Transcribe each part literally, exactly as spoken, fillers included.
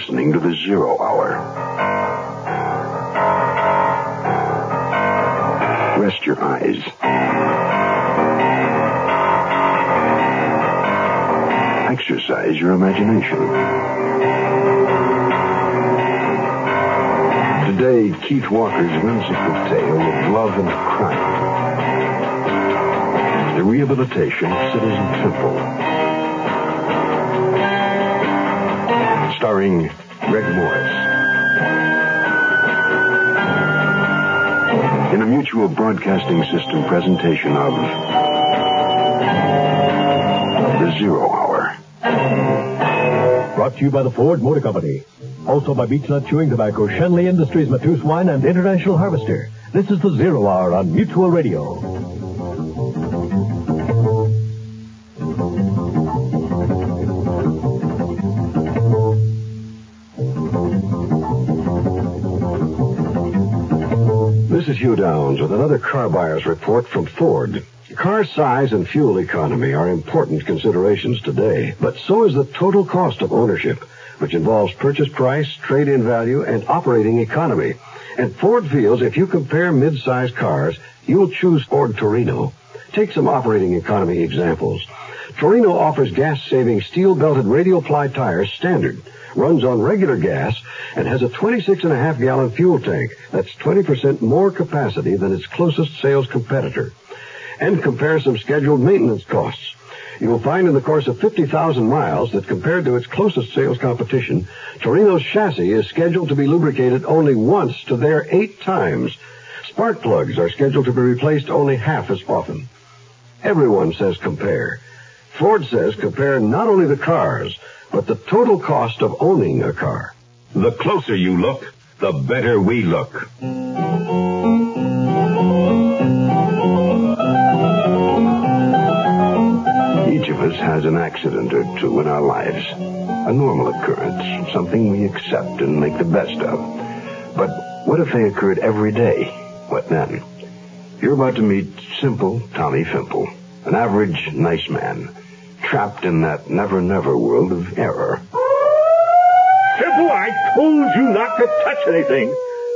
listening to the Zero Hour. Rest your eyes. Exercise your imagination. Today, Keith Walker's whimsical tale of love and crime. The rehabilitation of Citizen Temple. Starring Greg Morris. In a Mutual Broadcasting System presentation of The Zero Hour. Brought to you by the Ford Motor Company. Also by Beechnut Chewing Tobacco, Shenley Industries, Matus Wine, and International Harvester. This is The Zero Hour on Mutual Radio. This is Hugh Downs with another car buyer's report from Ford. Car size and fuel economy are important considerations today, but so is the total cost of ownership, which involves purchase price, trade-in value, and operating economy. And Ford feels if you compare mid-size cars, you'll choose Ford Torino. Take some operating economy examples. Torino offers gas-saving steel-belted radial ply tires standard, runs on regular gas, and has a twenty-six and a half gallon fuel tank. That's twenty percent more capacity than its closest sales competitor. And compare some scheduled maintenance costs. You'll find in the course of fifty thousand miles that compared to its closest sales competition, Torino's chassis is scheduled to be lubricated only once to their eight times. Spark plugs are scheduled to be replaced only half as often. Everyone says compare. Ford says compare not only the cars, but the total cost of owning a car. The closer you look, the better we look. Each of us has an accident or two in our lives. A normal occurrence, something we accept and make the best of. But what if they occurred every day? What then? You're about to meet simple Tommy Fimple, an average, nice man, trapped in that never-never world of error. Fimple, I told you not to touch anything.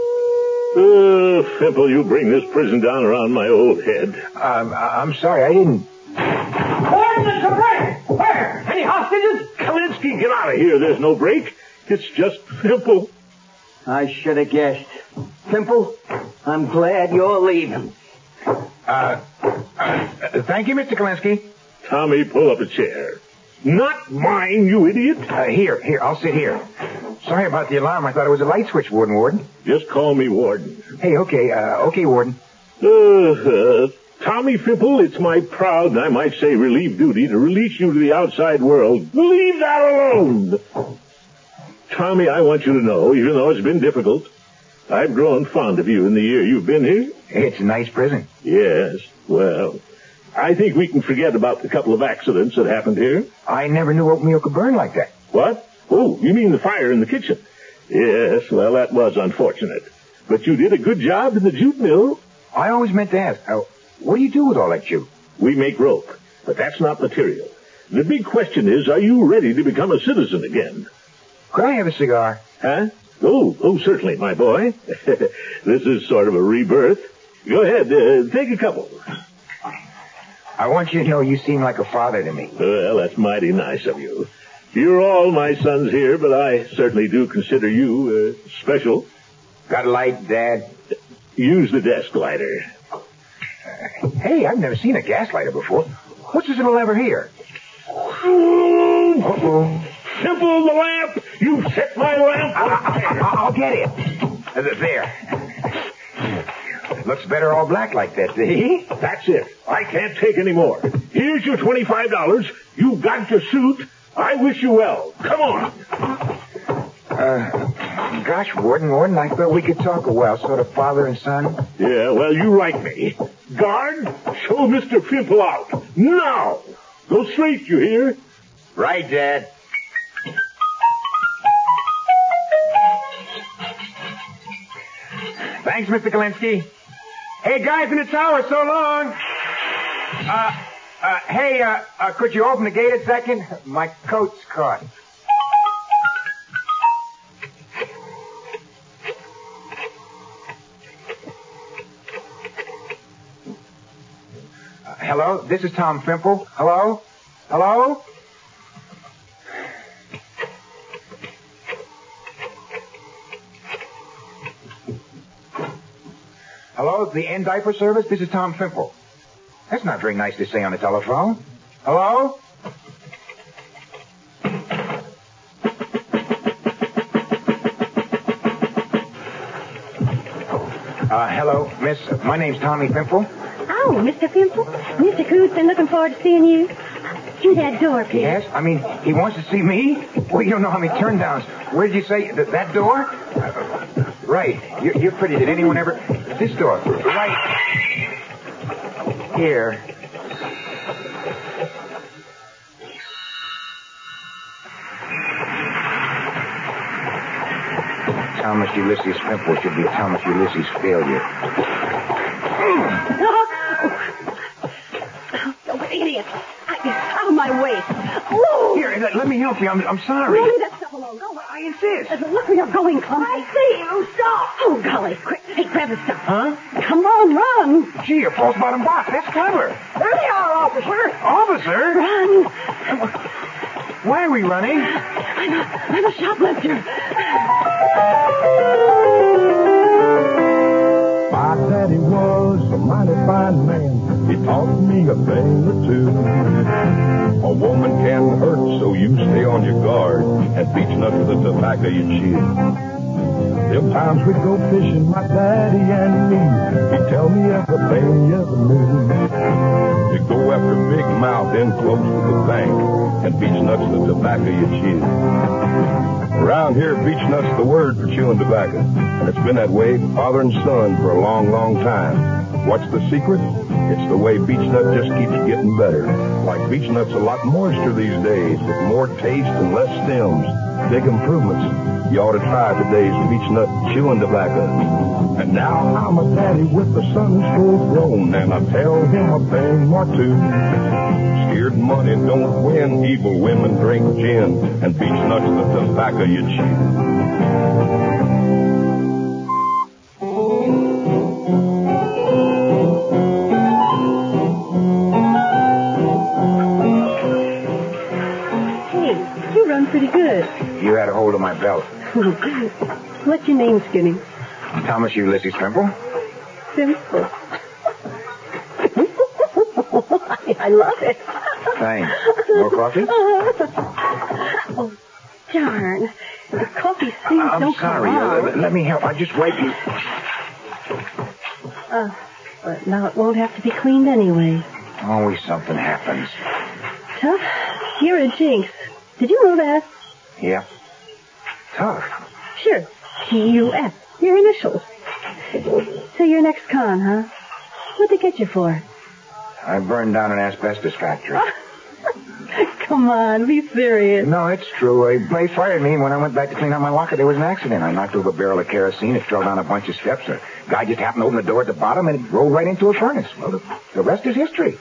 Uh, Fimple, you bring this prison down around my old head. Um, I'm sorry, I didn't... Where's the break? Where? Any hostages? Kalinsky, get out of here. There's no break. It's just Fimple. I should have guessed. Fimple, I'm glad you're leaving. Uh, uh, thank you, Mister Kalinsky. Tommy, pull up a chair. Not mine, you idiot. Uh, here, here, I'll sit here. Sorry about the alarm. I thought it was a light switch, Warden Warden. Just call me Warden. Hey, okay, uh, okay, Warden. Uh, uh, Tommy Fimple, it's my proud, and I might say relieved duty to release you to the outside world. Leave that alone! Tommy, I want you to know, even though it's been difficult, I've grown fond of you in the year you've been here. It's a nice prison. Yes, well, I think we can forget about the couple of accidents that happened here. I never knew oatmeal could burn like that. What? Oh, you mean the fire in the kitchen? Yes, well, that was unfortunate. But you did a good job in the jute mill. I always meant to ask, uh, what do you do with all that jute? We make rope, but that's not material. The big question is, are you ready to become a citizen again? Could I have a cigar? Huh? Oh, oh, certainly, my boy. This is sort of a rebirth. Go ahead, uh, take a couple. I want you to know you seem like a father to me. Well, that's mighty nice of you. You're all my sons here, but I certainly do consider you uh, special. Got a light, Dad? Use the desk lighter. Uh, hey, I've never seen a gas lighter before. What's this little lever here? Uh-oh. Simple the lamp! You set my lamp! I'll, I'll get it. Uh, there. It looks better all black like that, see? That's it. I can't take any more. Here's your twenty-five dollars. You got your suit. I wish you well. Come on. Uh, gosh, Warden, Warden, I thought we could talk a while, sort of father and son. Yeah, well, you like me. Guard, show Mister Fimple out. Now! Go straight, you hear? Right, Dad. Thanks, Mister Kalinsky. Hey, guys in the tower, so long. Uh, uh, hey, uh, uh, could you open the gate a second? My coat's caught. hello? This is Tom Fimple. Hello? Hello? Hello, the End Diaper Service? This is Tom Fimple. That's not very nice to say on the telephone. Hello? Uh, hello, miss. My name's Tommy Fimple. Oh, Mister Fimple. Mister Coot's been looking forward to seeing you. Through that door, please. Yes? I mean, he wants to see me? Well, you don't know how many turndowns. Where did you say? Th- that door? Uh, right. You're, you're pretty. Did anyone ever... This door. Right. Here. Thomas Ulysses Fimple should be Thomas Ulysses Failure. Oh, idiot. Out of my way. Oh. Here, let, let me help you. I'm, I'm sorry. No, leave that stuff alone. Go. I insist. Uh, Look where you're going, Clumsy. I see you. Stop. Oh, golly. Quick. Hey, grab the stuff. Huh? Come on, run. Gee, a false bottom box. That's clever. There they are, officer. Officer? Run. Why are we running? I'm a, I'm a shoplifter. My daddy was a mighty fine man. He taught me a thing or two. A woman can hurt, so you stay on your guard and beach nut with the tobacco you chew. Them times we'd go fishing, my daddy and me. He'd tell me everything you ever knew. He'd go after big mouth in close to the bank and beach nuts the tobacco you chew. Around here, beach nuts the word for chewing tobacco. And it's been that way, father and son, for a long, long time. What's the secret? It's the way beech nut just keeps getting better. Like beech nuts a lot moister these days, with more taste and less stems. Big improvements. You ought to try today's beech nut chewing tobacco. And now I'm a daddy with a son who's full grown, and I tell him a thing or two. Scared money don't win. Evil women drink gin, and beech nuts the tobacco you chew. Pretty good. You had a hold of my belt. What's your name, Skinny? Thomas Ulysses Fimple. Simple. I, I love it. Thanks. More coffee? Oh, darn. The coffee seems I'm so sorry. cold. Uh, let me help. I just wipe you. Uh, but now it won't have to be cleaned anyway. Always something happens. Tough. You're a jinx. Did you know that? Yeah. Tough. Sure. T U F. Your initials. So you're next con, huh? What'd they get you for? I burned down an asbestos factory. Come on, be serious. No, it's true. They fired me, and when I went back to clean out my locker, there was an accident. I knocked over a barrel of kerosene. It fell down a bunch of steps. A guy just happened to open the door at the bottom, and it rolled right into a furnace. Well, the, the rest is history.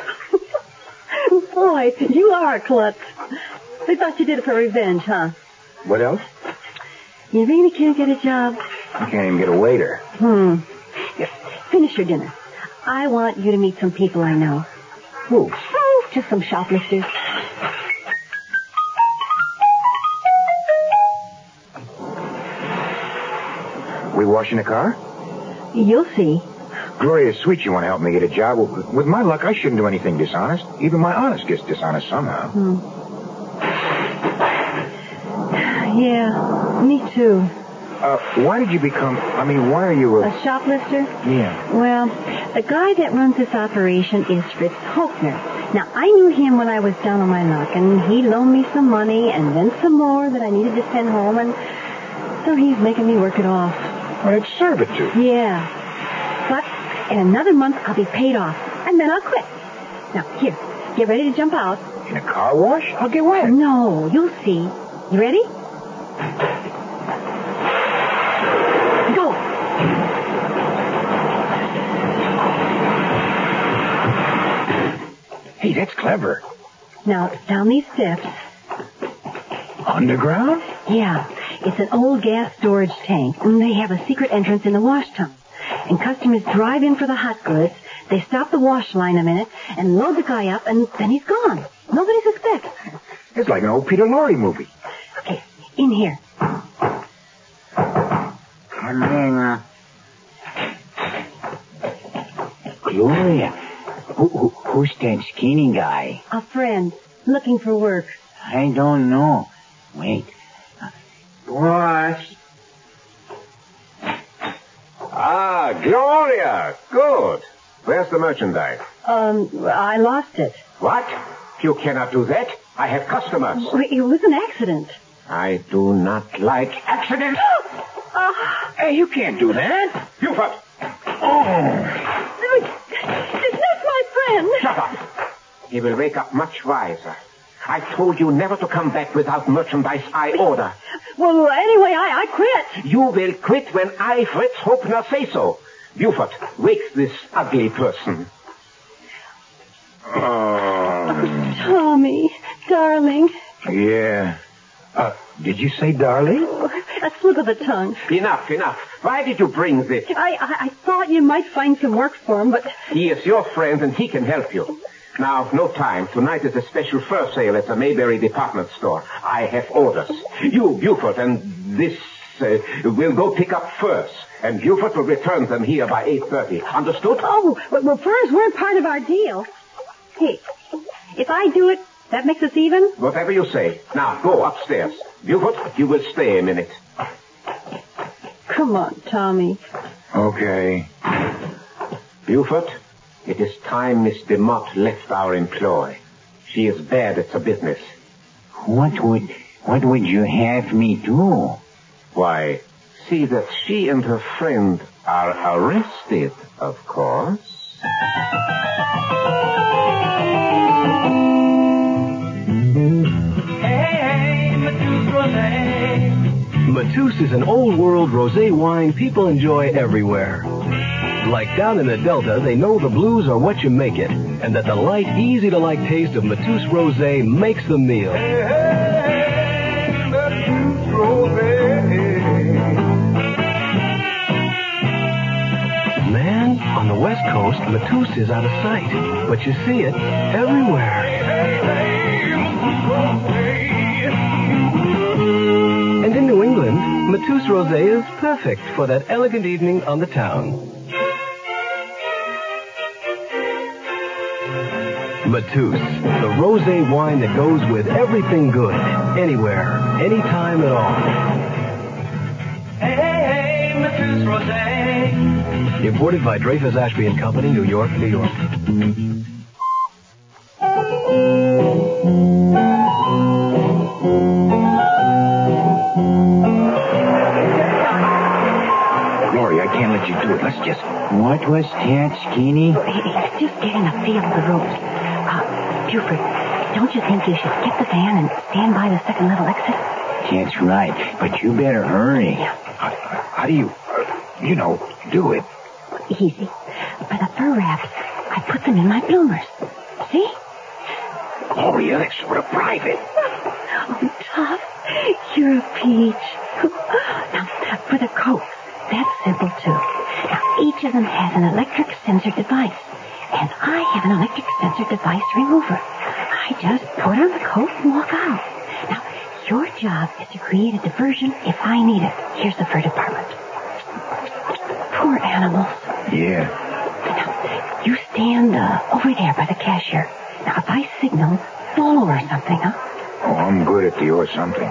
Boy, you are a klutz. I thought you did it for revenge, huh? What else? You really can't get a job? I can't even get a waiter. Hmm. Here, finish your dinner. I want you to meet some people I know. Who? Oh, just some shoplifters. We washing the car? You'll see. Gloria's sweet. You want to help me get a job? With my luck, I shouldn't do anything dishonest. Even my honest gets dishonest somehow. Hmm. Yeah, me too. Uh, why did you become... I mean, why are you a... A shoplifter? Yeah. Well, the guy that runs this operation is Fritz Hochner. Now, I knew him when I was down on my luck, and he loaned me some money and then some more that I needed to send home, and so he's making me work it off. Well, it's servitude. Yeah. But in another month, I'll be paid off, and then I'll quit. Now, here, get ready to jump out. In a car wash? I'll get wet. No, you'll see. You ready? Go. Hey, that's clever. Now, down these steps. Underground? Yeah. It's an old gas storage tank, and they have a secret entrance in the wash tub. And customers drive in for the hot goods. They stop the wash line a minute and load the guy up, and then he's gone. Nobody suspects. It's like an old Peter Lorre movie. Okay, in here. Come in, uh... Gloria, who, who, who's that skinny guy? A friend, looking for work. I don't know. Wait. Uh, boss. Ah, Gloria. Good. Where's the merchandise? Um, I lost it. What? You cannot do that. I have customers. It was an accident. I do not like accidents. Uh, Hey, you can't do that. Buford. Oh. It's not my friend. Shut up. He will wake up much wiser. I told you never to come back without merchandise I order. Well, anyway, I, I quit. You will quit when I, Fritz Hoepner, say so. Buford, wake this ugly person. Oh. Tommy, darling. Yeah. Uh, did you say darling? A slip of the tongue. Enough, enough. Why did you bring this? I, I, I thought you might find some work for him, but... He is your friend and he can help you. Now, no time. Tonight is a special fur sale at the Mayberry department store. I have orders. You, Buford, and this uh, will go pick up furs. And Buford will return them here by eight thirty. Understood? Oh, well, well, furs weren't part of our deal. Hey, if I do it, that makes us even? Whatever you say. Now, go upstairs. Buford, you will stay a minute. Come on, Tommy. Okay. Buford, it is time Miss DeMott left our employ. She is bad at the business. What would, what would you have me do? Why, see that she and her friend are arrested, of course. Matus is an old-world rosé wine people enjoy everywhere. Like down in the Delta, they know the blues are what you make it, and that the light, easy-to-like taste of Matus Rosé makes the meal. Hey, hey, Matus Rosé. Man, on the West Coast, Matus is out of sight, but you see it everywhere. Hey, hey, Matus Rosé. And in New England, Matus Rosé is perfect for that elegant evening on the town. Matus, the rosé wine that goes with everything good, anywhere, anytime at all. Hey, hey, hey, Matus Rosé. Imported by Dreyfus Ashby and Company, New York, New York. Gloria, I can't let you do it. Let's just... What was that, Skinny? He's just getting a feel of the ropes. Uh, Buford, don't you think you should get the van and stand by the second little exit? That's right, but you better hurry. How, how do you, uh, you know, do it? Easy. By the fur wraps, I put them in my bloomers. See? Gloria, that's sort of private. Oh, Tough, you're a peach. Now, for the coats, that's simple, too. Now, each of them has an electric sensor device. And I have an electric sensor device remover. I just put on the coat and walk out. Now, your job is to create a diversion if I need it. Here's the fur department. Poor animals. Yeah. Now, you stand uh, over there by the cashier. Now, if I signal, roll over something, huh? Oh, I'm good at the or something.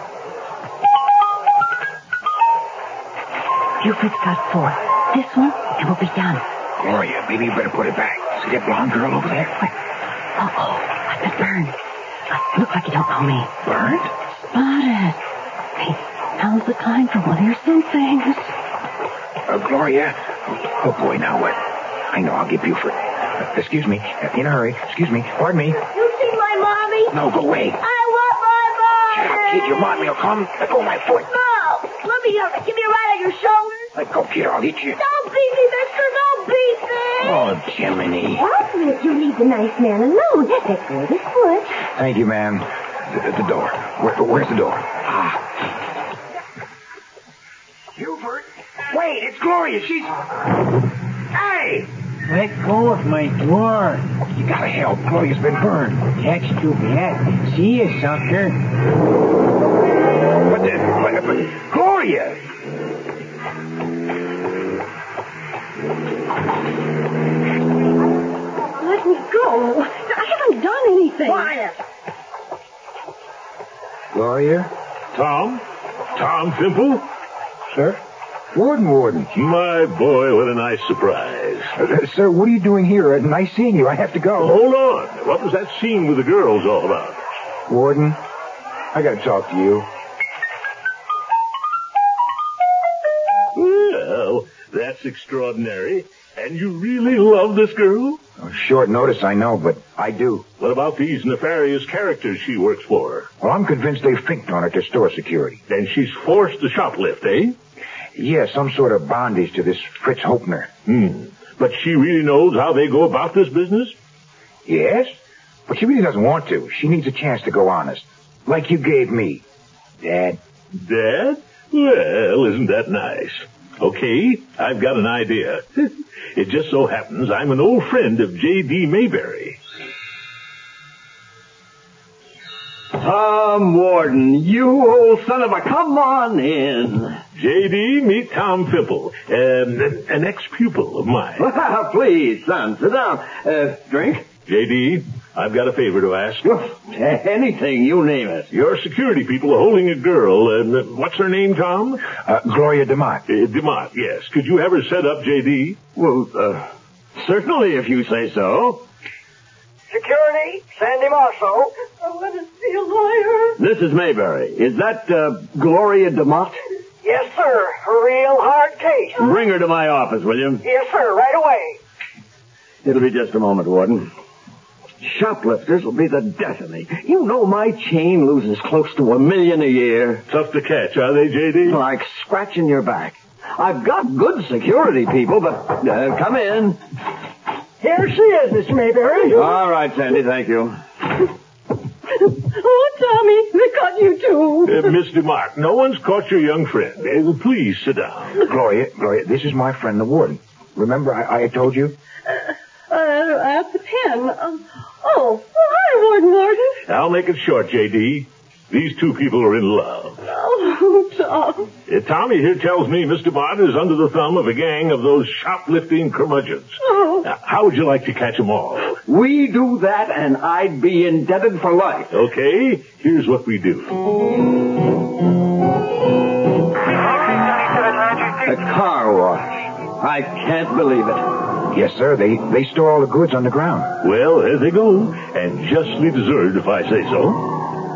Buford's got four. This one, and we'll be done. Gloria, maybe you better put it back. See that blonde girl over there? Where? Uh-oh, I've been burned. Uh, look like you don't know me. Burned? Spotted. Hey, now's the time for one of your some things. Uh, Gloria. Oh, oh, boy, now what? I know, I'll get Buford. Uh, excuse me. Uh, in a hurry. Excuse me. Pardon me. You see my mommy? No, go away. I want my mommy. Shut up, kid. Your mommy will come. Let go of my foot. No. Let me uh, give me a ride on your shoulders. Let go, kid. I'll hit you. Don't beat me, mister. Don't beat me. Oh, Jiminy. Alfred, you leave the nice man alone. Let go of his foot. Thank you, ma'am. The, the door. Where, where's the door? Ah. Buford. Wait, it's Gloria. She's... Hey! Let go of my door. You gotta help. Gloria's been burned. That's too bad. See you, sucker. What the? What, what, Gloria! Let me go. I haven't done anything. Quiet. Gloria? Tom? Tom Fimple? Sir? Warden, Warden. My boy, what a nice surprise. Uh, sir, what are you doing here? Uh, nice seeing you. I have to go. Hold on. What was that scene with the girls all about? Warden, I gotta talk to you. Well, that's extraordinary. And you really love this girl? Oh, short notice, I know, but I do. What about these nefarious characters she works for? Well, I'm convinced they finked on her to store security. Then she's forced to shoplift, eh? Yeah, some sort of bondage to this Fritz Hoepner. Hmm. But she really knows how they go about this business? Yes, but she really doesn't want to. She needs a chance to go honest. Like you gave me, Dad. Dad? Well, isn't that nice? Okay, I've got an idea. It just so happens I'm an old friend of J D. Mayberry. Tom Warden, you old son of a... Come on in. J D, meet Tom Fimple, um, an ex-pupil of mine. Please, son, sit down. Uh, drink? J D, I've got a favor to ask. Anything, you name it. Your security people are holding a girl. Uh, what's her name, Tom? Uh, Gloria DeMott. Uh, DeMott, yes. Could you have her set up, J D? Well, uh, certainly, if you say so. Security, Sandy Marceau. I want to see a lawyer. This is Mayberry. Is that uh, Gloria DeMott? Yes, sir. A real hard case. Bring her to my office, will you? Yes, sir. Right away. It'll be just a moment, Warden. Shoplifters will be the death of me. You know my chain loses close to a million a year. Tough to catch, are they, J D? Like scratching your back. I've got good security people, but uh, come in. Here she is, Mister Mayberry. All right, Sandy, thank you. Oh, Tommy, they got you too. Uh, Miss DeMott, no one's caught your young friend. Uh, please sit down. Gloria, Gloria, this is my friend, the warden. Remember I, I told you? Uh, uh, at the pen. Um, oh, oh, hi, Warden Warden. I'll make it short, J D. These two people are in love. Oh, Tom. Uh, Tommy here tells me Mister Bott is under the thumb of a gang of those shoplifting curmudgeons. Oh. Uh, how would you like to catch them all? We do that, and I'd be indebted for life. Okay, here's what we do. A car wash. I can't believe it. Yes, sir. They they store all the goods underground. Well, there they go, and justly deserved if I say so.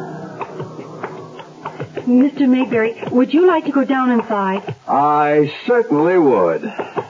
Mister Mayberry, would you like to go down inside? I certainly would.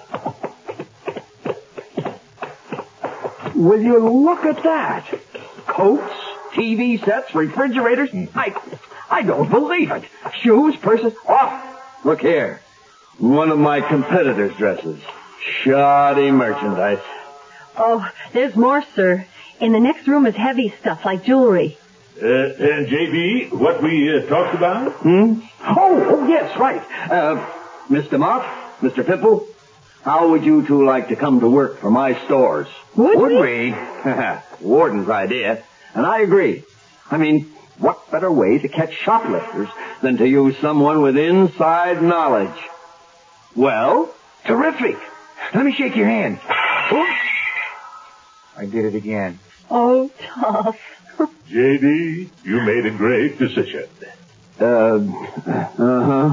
Will you look at that? Coats, T V sets, refrigerators. I, I don't believe it. Shoes, purses. Oh, look here. One of my competitors' dresses. Shoddy merchandise. Oh, there's more, sir. In the next room is heavy stuff like jewelry. Uh, and J B, what we uh, talked about? Hmm? Oh, oh, yes, right. Uh, Mister Mott, Mister Fimple, how would you two like to come to work for my stores? Would, would we? we? Warden's idea. And I agree. I mean, what better way to catch shoplifters than to use someone with inside knowledge? Well? Terrific. Let me shake your hand. Oops. I did it again. Oh, tough. J D, you made a great decision. Uh, uh-huh.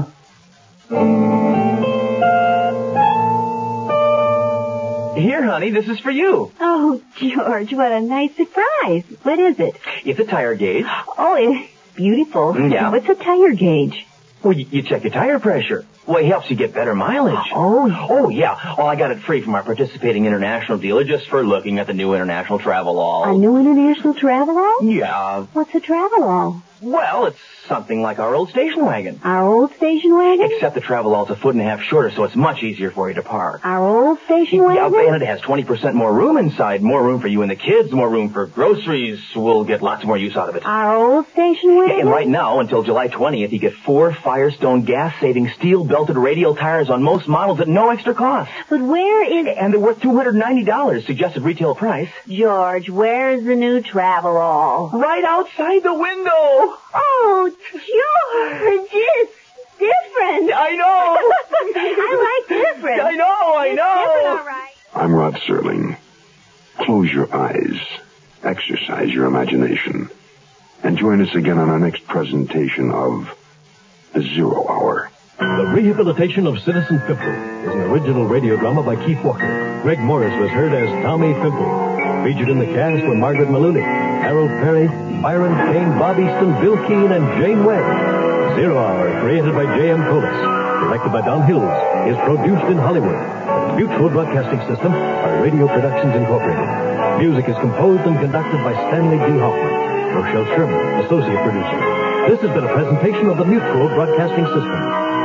Here, honey, this is for you. Oh, George, what a nice surprise. What is it? It's a tire gauge. Oh, it's beautiful. Yeah. What's a tire gauge? Well, you, you check your tire pressure. Well, it helps you get better mileage. Oh. Oh, yeah. Oh, I got it free from our participating international dealer just for looking at the new international travel all. A new international travel all? Yeah. What's a travel all? Well, it's Something like our old station wagon. Our old station wagon? Except the travel all's a foot and a half shorter, so it's much easier for you to park. Our old station wagon? Yeah, and it has twenty percent more room inside. More room for you and the kids, more room for groceries. We'll get lots more use out of it. Our old station wagon? Yeah, and right now, until July twentieth, you get four Firestone gas-saving steel-belted radial tires on most models at no extra cost. But where is... And they're worth two hundred ninety dollars, suggested retail price. George, where's the new travel all? Right outside the window. Oh, George, it's different. I know. I like different. I know, I it's know. Different, all right. I'm Rod Serling. Close your eyes. Exercise your imagination. And join us again on our next presentation of The Zero Hour. The Rehabilitation of Citizen Pimple is an original radio drama by Keith Walker. Greg Morris was heard as Tommy Pimple. Featured in the cast were Margaret Maloney, Harold Perry, Byron Kane, Bob Easton, Bill Keane, and Jane Webb. Zero Hour, created by J M Colas, directed by Don Hills, is produced in Hollywood. The Mutual Broadcasting System by Radio Productions Incorporated. Music is composed and conducted by Stanley D. Hoffman. Rochelle Sherman, associate producer. This has been a presentation of the Mutual Broadcasting System.